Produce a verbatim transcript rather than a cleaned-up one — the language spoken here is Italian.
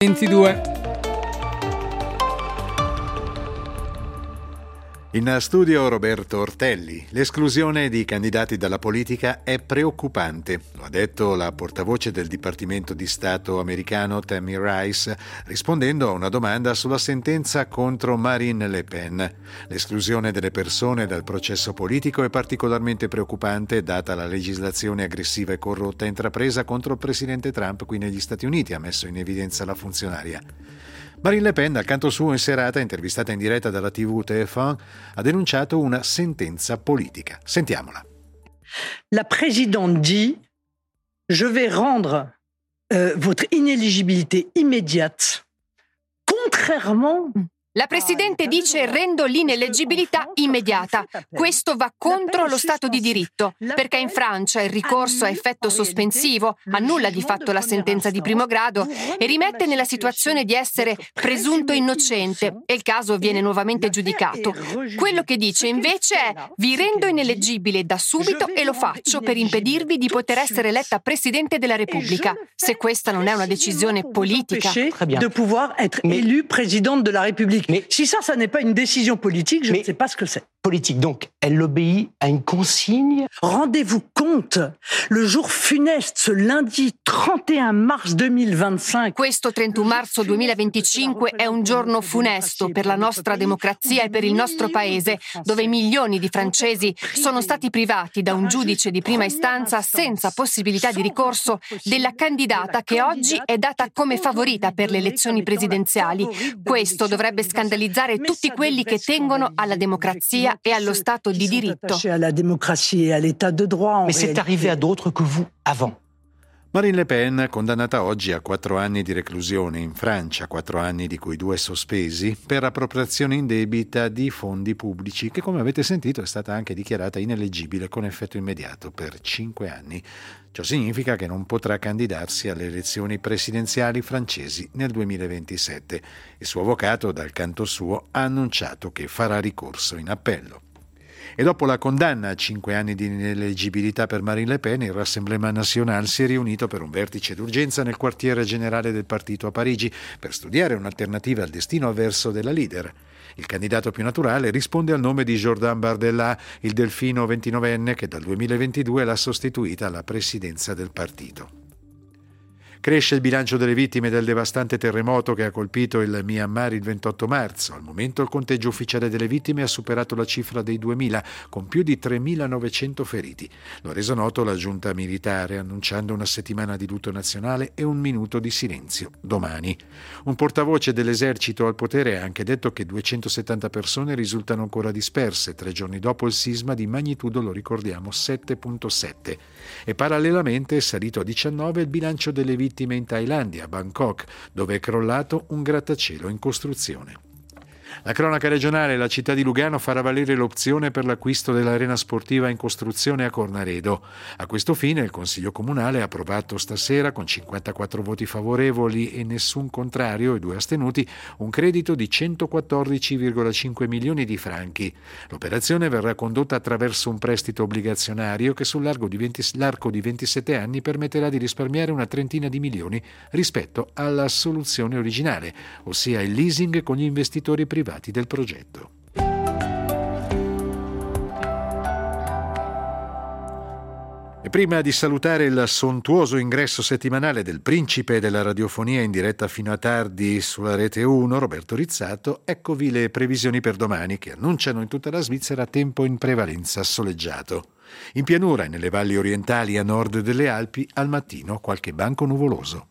ventidue. In studio Roberto Ortelli. L'esclusione di candidati dalla politica è preoccupante. Lo ha detto la portavoce del Dipartimento di Stato americano Tammy Rice, rispondendo a una domanda sulla sentenza contro Marine Le Pen. L'esclusione delle persone dal processo politico è particolarmente preoccupante data la legislazione aggressiva e corrotta intrapresa contro il presidente Trump qui negli Stati Uniti, ha messo in evidenza la funzionaria. Marine Le Pen, dal canto suo in serata, intervistata in diretta dalla tivù T F uno, ha denunciato una sentenza politica. Sentiamola. La Présidente dit je vais rendre euh, votre inéligibilité immédiate, contrairement. La Presidente dice rendo l'ineleggibilità immediata. Questo va contro lo Stato di diritto, perché in Francia il ricorso a effetto sospensivo annulla di fatto la sentenza di primo grado e rimette nella situazione di essere presunto innocente e il caso viene nuovamente giudicato. Quello che dice invece è vi rendo ineleggibile da subito e lo faccio per impedirvi di poter essere eletta Presidente della Repubblica. Se questa non è una decisione politica. De pouvoir être élu présidente de la République. Mais si ça, ça n'est pas une décision politique, je ne sais pas ce que c'est. Politique, donc, elle obéit à une consigne. Rendez-vous compte, le jour funeste, ce lundi trente et un mars duemilavinticinque. Questo trentuno marzo duemilaventicinque è un giorno funesto per la nostra democrazia e per il nostro paese, dove milioni di francesi sono stati privati da un giudice di prima istanza senza possibilità di ricorso della candidata che oggi è data come favorita per le elezioni presidenziali. Questo dovrebbe scandalizzare tutti quelli che tengono alla democrazia e allo Stato di diritto. Mais c'est arrivé à d'autres que vous avant. Marine Le Pen, condannata oggi a quattro anni di reclusione in Francia, quattro anni di cui due sospesi, per appropriazione indebita di fondi pubblici, che come avete sentito è stata anche dichiarata ineleggibile con effetto immediato per cinque anni. Ciò significa che non potrà candidarsi alle elezioni presidenziali francesi nel duemilaventisette. Il suo avvocato, dal canto suo, ha annunciato che farà ricorso in appello. E dopo la condanna a cinque anni di ineleggibilità per Marine Le Pen, il Rassemblement National si è riunito per un vertice d'urgenza nel quartiere generale del partito a Parigi per studiare un'alternativa al destino avverso della leader. Il candidato più naturale risponde al nome di Jordan Bardella, il delfino ventinovenne che dal duemilaventidue l'ha sostituita alla presidenza del partito. Cresce il bilancio delle vittime del devastante terremoto che ha colpito il Myanmar il ventotto marzo. Al momento il conteggio ufficiale delle vittime ha superato la cifra dei duemila, con più di tremilanovecento feriti. Lo ha reso noto la giunta militare, annunciando una settimana di lutto nazionale e un minuto di silenzio domani. Un portavoce dell'esercito al potere ha anche detto che duecentosettanta persone risultano ancora disperse, tre giorni dopo il sisma di magnitudo, lo ricordiamo, sette virgola sette. E parallelamente è salito a diciannove il bilancio delle vittime in Thailandia, a Bangkok, dove è crollato un grattacielo in costruzione. La cronaca regionale: la città di Lugano farà valere l'opzione per l'acquisto dell'arena sportiva in costruzione a Cornaredo. A questo fine il Consiglio Comunale ha approvato stasera, con cinquantaquattro voti favorevoli e nessun contrario e due astenuti, un credito di centoquattordici virgola cinque milioni di franchi. L'operazione verrà condotta attraverso un prestito obbligazionario che sull'arco di, venti, l'arco di ventisette anni permetterà di risparmiare una trentina di milioni rispetto alla soluzione originale, ossia il leasing con gli investitori privati del progetto. E prima di salutare il sontuoso ingresso settimanale del principe della radiofonia in diretta fino a tardi sulla Rete uno, Roberto Rizzato, eccovi le previsioni per domani che annunciano in tutta la Svizzera tempo in prevalenza soleggiato. In pianura e nelle valli orientali a nord delle Alpi al mattino qualche banco nuvoloso.